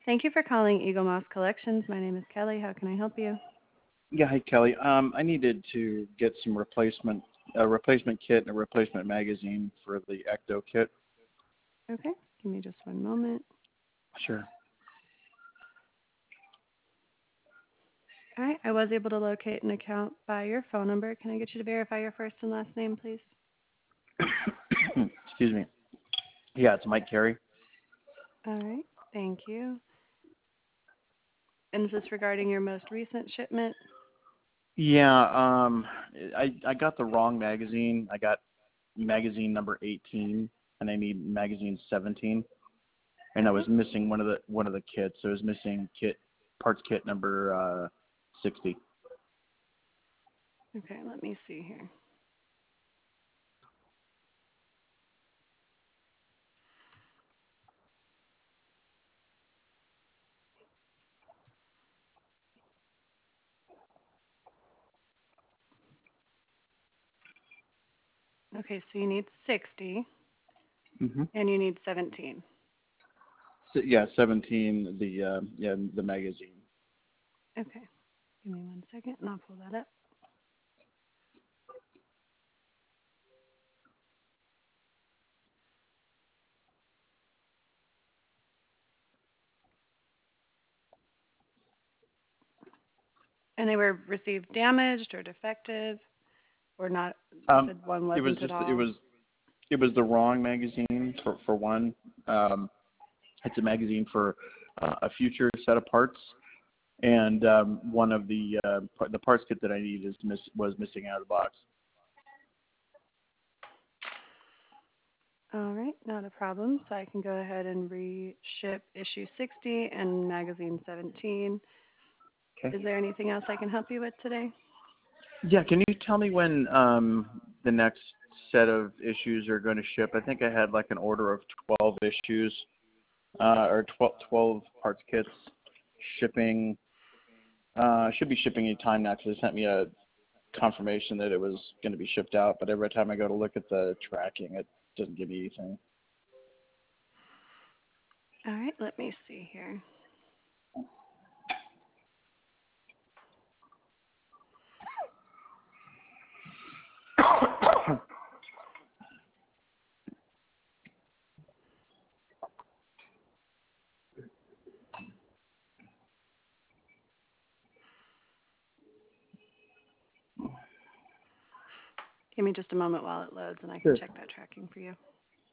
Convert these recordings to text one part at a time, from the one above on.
Thank you for calling Eagle Moss Collections. My name is Kelly. How can I help you? Yeah, hi Kelly. I needed to get some a replacement kit and a replacement magazine for the Ecto kit. Okay, give me just one moment. Sure. All right, I was able to locate an account by your phone number. Can I get you to verify your first and last name, please? Excuse me. Yeah, it's Mike Carey. All right, thank you. And is this regarding your most recent shipment? Yeah, I got the wrong magazine. I got magazine number 18, and I need magazine 17, and I Okay. was missing one of the kits. So I was missing parts kit number 60. Okay, let me see here. Okay, so you need 60 Mhm. and you need 17. So, yeah, 17. The magazine. Okay, give me one second and I'll pull that up. And they were received damaged or defective or not? You Um, said one it was wasn't at just it all. was it was the wrong magazine for one. It's a magazine for a future set of parts, and one of the parts kit that I need was missing out of the box. All right, not a problem. So I can go ahead and reship issue 60 and magazine 17. Okay. Is there anything else I can help you with today? Yeah, can you tell me when the next set of issues are going to ship? I think I had like an order of 12 issues or 12 parts kits shipping. Should be shipping any time now because they sent me a confirmation that it was going to be shipped out, but every time I go to look at the tracking, it doesn't give me anything. All right, let me see here. Give me just a moment while it loads and I can Sure. check that tracking for you.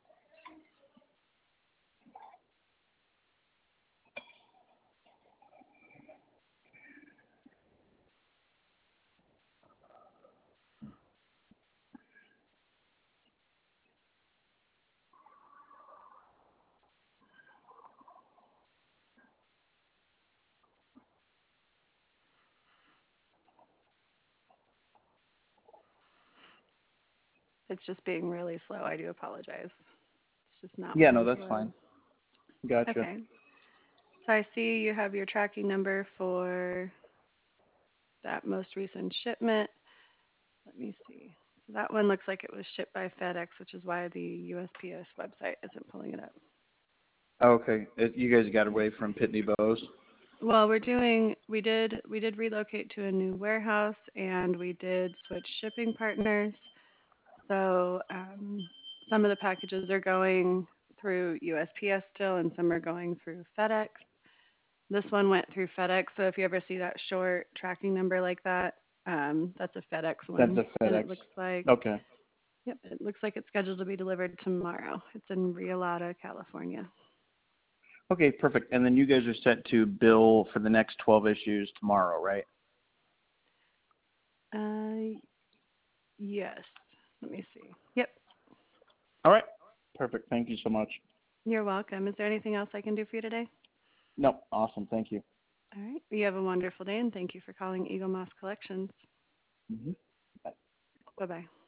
It's just being really slow. I do apologize. It's just not Yeah, no, wanting to that's load. fine. Gotcha. Okay. So I see you have your tracking number for that most recent shipment. Let me see. So that one looks like it was shipped by FedEx, which is why the USPS website isn't pulling it up. Okay, you guys got away from Pitney Bowes. Well, we did relocate to a new warehouse and we did switch shipping partners. So some of the packages are going through USPS still and some are going through FedEx. This one went through FedEx, so if you ever see that short tracking number like that, that's a FedEx That's one. a And FedEx. it looks like, Okay. yep, it looks like it's scheduled to be delivered tomorrow. It's in Rialata, California. Okay, perfect. And then you guys are set to bill for the next 12 issues tomorrow, right? Uh, yes. Let me see. Yep. All right. Perfect. Thank you so much. You're welcome. Is there anything else I can do for you today? No, awesome. Thank you. All right. You have a wonderful day, and thank you for calling Eagle Moss Collections. Hmm. Bye-bye.